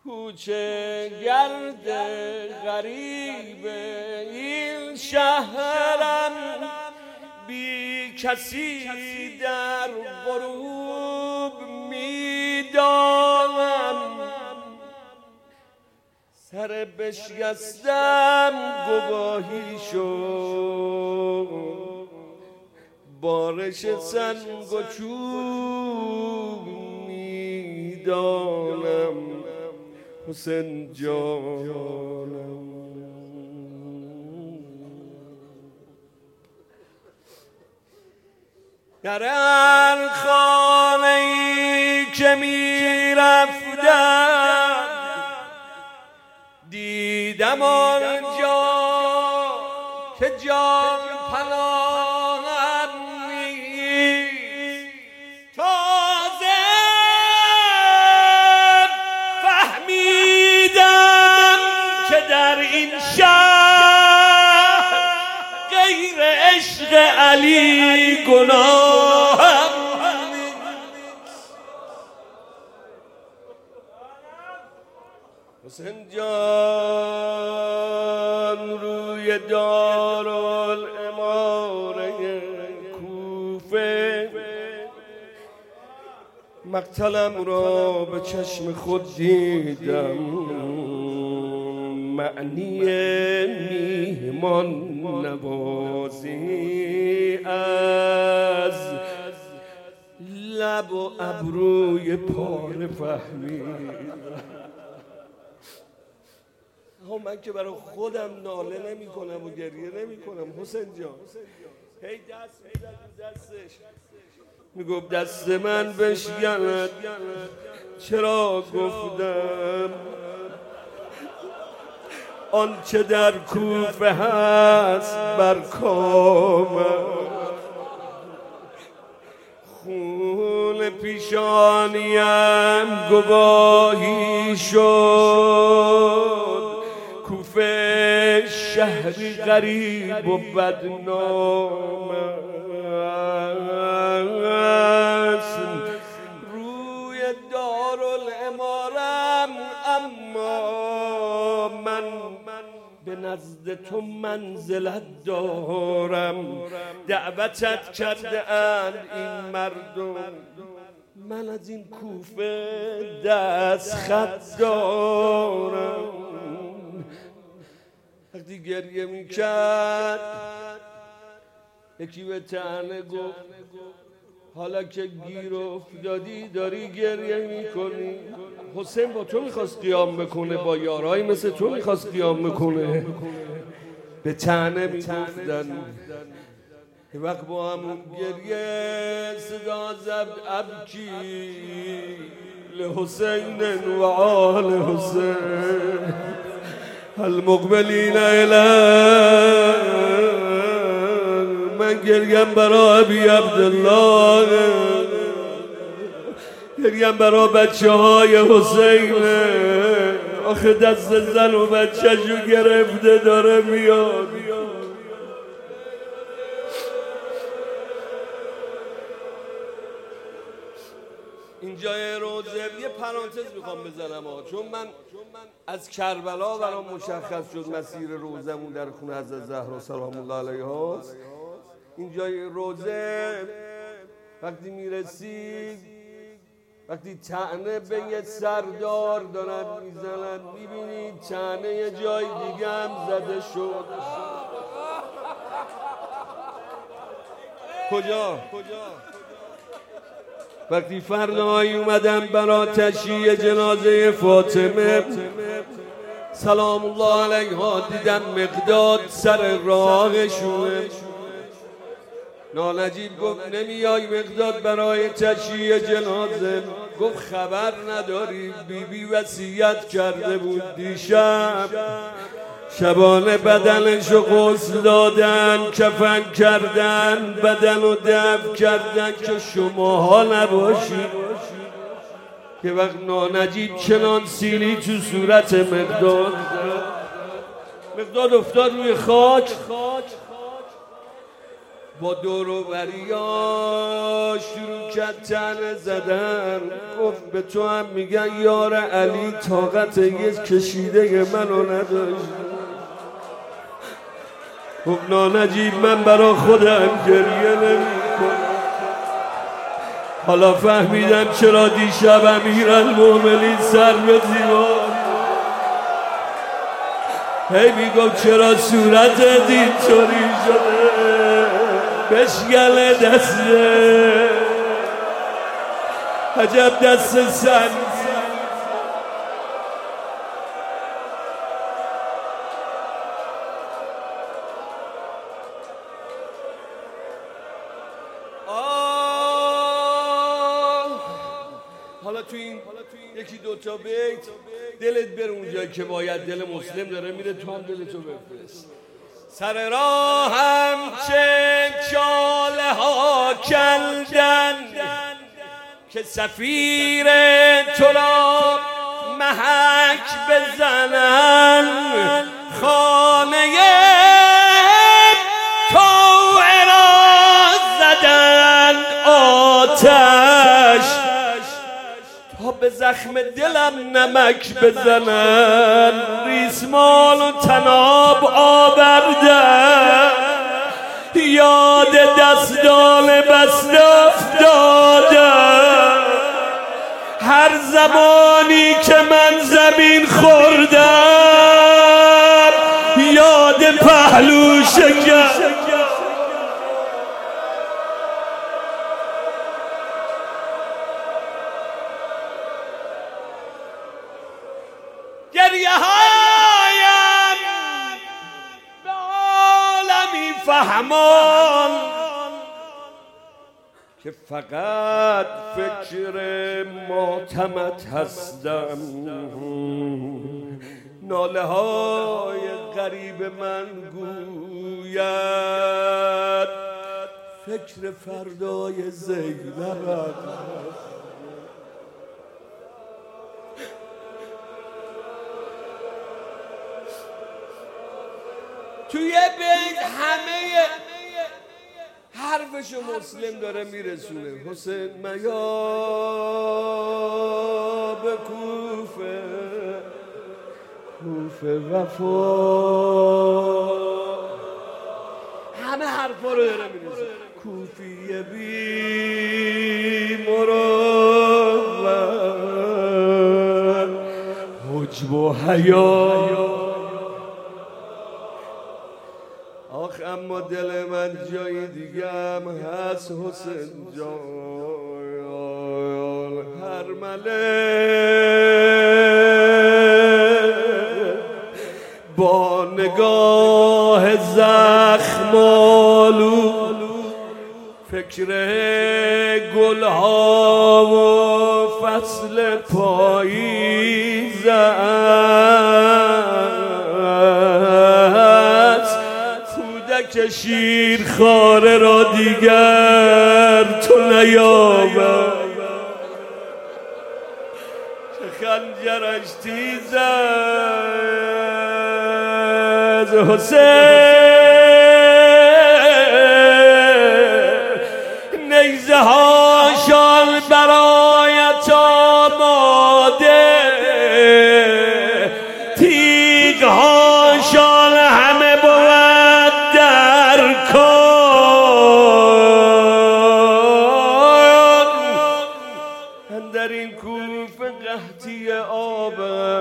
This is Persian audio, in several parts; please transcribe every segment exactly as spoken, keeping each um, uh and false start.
کوچه گرد غریب این شهرم، بی کسی در غروب میدانم. سر بشکستم گواهی شد، بارش سنگ و چوب میدانم. حسین جانم در هر خانه‌ای که میرفتم دیدم آنجا که جان پناهم نیست. تازه فهمیدم که در این شهر غیر عشق علی گناهم نیست. حسین جان روی دارالاماره کوفه مقتلم را به چشم خود دیدم. معنی میهمان نوازی از لب و ابروی پاره فهمیدم. من که برای خودم ناله نمی کنم و گریه نمی کنم. حسین جان هی دست میزد دستش میگفت دست من بشکند. چرا گفتم آنچه در کوفه هست بر کامم. خون پیشانیم گواهی شد. کوفه شهری غریب و بدنام است روی دارالامارم، اما من به نزد تو منزلت دارم. دعوتت کرده اند این مردم، من از این کوفه دست خط دارم. وقتی گریه میکرد یکی به طعنه گفت حالا که گیر افتادی داری گریه میکنی. حسین با تو میخواست قیام بکنه، با یارای مثل تو میخواست قیام بکنه. به طعنه میگفتن. وقت با همون گریه صدا زد ابکی لحسین و آل حسین المقبلین الیه. من گریم برای ابی عبدالله، گریم برای بچه های حسین. آخه دست زن و بچه شو گرفته داره میاد. اینجای روزه یه پرانتز میخوام بزنم ها، چون من از کربلا برام مشخص شد مسیر روزمون در خونه حضرت زهرا سلام الله علیها. اینجای روزه وقتی میرسید، وقتی طعنه به یه سردار دارن میزنن، میبینید طعنه یه جای دیگه هم زده شد. کجا؟ وقتی فردایی اومدن برای تشییع جنازه فاطمه سلام الله علیها، دیدن مقداد سر راهشونه. نانجیب گفت نمیای مقداد برای تشییع جنازه؟ گفت خبر نداری، بی بی وصیت کرده بود دیشب شبانه بدنشو غسل دادن، کفن کردن، بدنو دفن کردن که شماها نباشید. که وقت نانجیب چنان سیلی تو صورت مقداد مقداد افتاد روی خاک. با دور و بریا شروع کرد تنه زدن، گفت به تو هم میگن یار علی طاقت یک کشیده منو نداشت. خب نانجیب من برا خودم گریه نمی کنم. حالا فهمیدم چرا دیشب امیرالمومنین سر به دیوار هی میگم چرا صورت اینطوری شده، بشگل دسته عجب دست سنگی. حالا تو این یکی دوتا بیت دلت بره اونجایی که باید، دل مسلم داره میره، تو هم دلتو بفرست. سر راهم چه چاله ها کندن که سفیر تو را محک بزنن، خانه تو را زدن آتش تا به زخم دلم نمک بزنن، ریسمان و تناب آوردن، یاد دستان بسته افتادم، هر زمانی که من زمین خوردم یاد پهلو شکر. گریه هایم به عالمی فهمان که فقط فکر ماتمت هستم، ناله های غریب من گوید فکر فردای زینبم. توی بیت همه حرفشو مسلم داره میرسونه. حسین میا به کوفه، کوفه وفا، همه حرفا رو داره میرسونه. کوفی بی مروت، حجب و حیا. آخ اما دل من جای دیگه هم هست حسین جان، هر ملک با نگاه زخمالو فکر گلها و فصل پاییز که شیر خاره را دیگر تو نیابد، که خنجرش تیز از حسین، نیزه هاشان برایت آماده، تیغ هاشان همه بود در کار. اندر این کوفه قحطی آب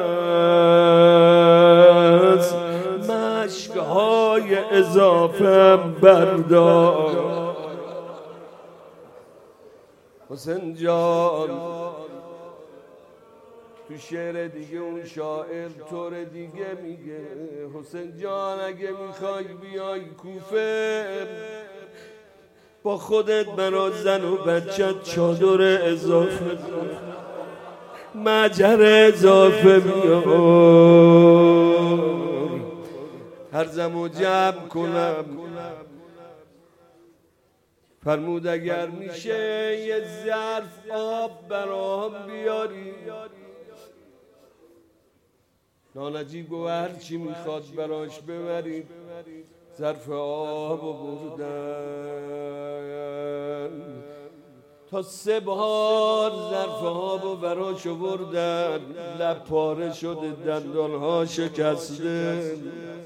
است، مشکهای اضافه بردار. حسین جان تو شعر دیگه اون شاعر طور دیگه میگه حسین جان اگه میخوای بیای کوفه با خودت برا زن و بچت چادر اضافه مجر اضافه بیار، هرزمو جمع کنم. فرمود اگر میشه یه ظرف آب برام بیاری. نانجیب گفت هر چی میخواد براش ببرید. ظرف آب و بردن، تا سه بار ظرف آب و براشو بردن، لب پاره شده دندانها شکسته،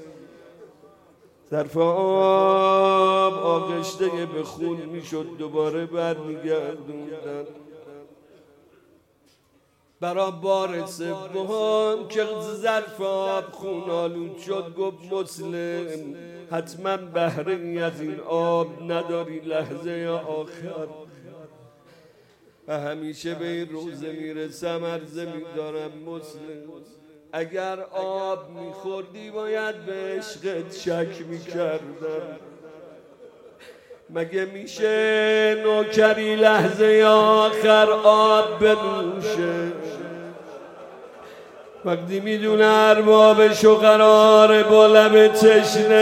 ظرف آب آغشته به خون میشد، دوباره برمیگردوندن. برا بار سوم که ظرف آب خون آلود شد گفت مسلم حتما بهره ای از این آب نداری لحظه یا آخر، و همیشه به این روزه میرسم عرضه میدارم مسلم اگر آب میخوردی باید به عشقت شک میکردم. مگه میشه نوکری لحظه آخر آب بنوشه وقتی میدونه اربابشو قراره با لب تشنه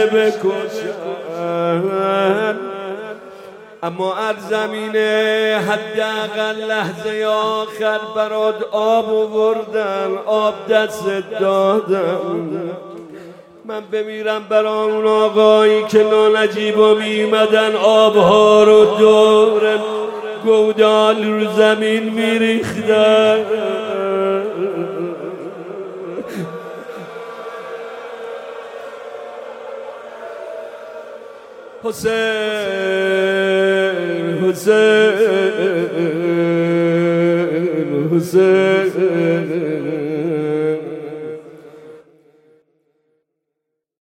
بکشن؟ اما ارزمینه حداقل لحظه آخر برات آب آوردن، آب دستت دادم. من بمیرم برا اون آقایی که نانجیبا میمدن آبها رو دور گودال رو زمین میریختن. حسین حسین حسین